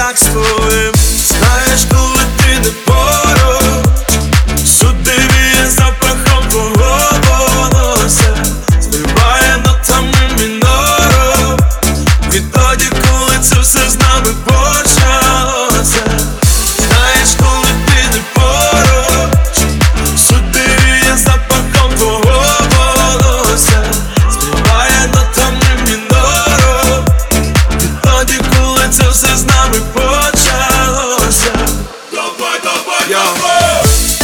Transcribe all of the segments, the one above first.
як своїм. Знаєш, коли ти не поруч, всюди віє запахом твого волосся, співає нотами мінору. Відтоді, коли це все з нами почалося. Знаєш, коли ти не поруч, всюди віє запахом твого волосся, співає нотами мінору. Відтоді, коли це все з нами почалося. Давай, давай, давай!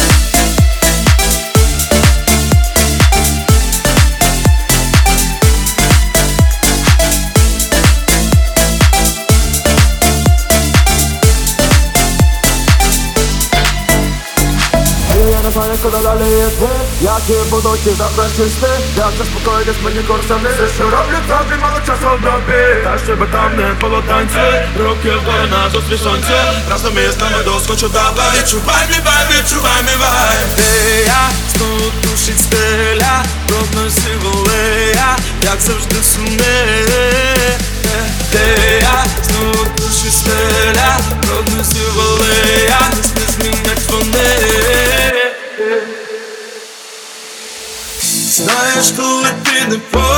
Я не знаю, куди далі йти, які будуть ті завтрашні сни. Як заспокоїтись мені курсами, все, що роблю, тобі мало часу в добі. Та щоб там не було танцю, руки вгору на зустріч сонцю. Разом із нами доскочу давай. Відчувай мій вайб, відчувай мій вайб. Де я, знову душить стеля, проносі волея, як завжди сумне. Де я, знову душить стеля, проносі волея, не змінять вони. Знаєш, коли ти не поруч,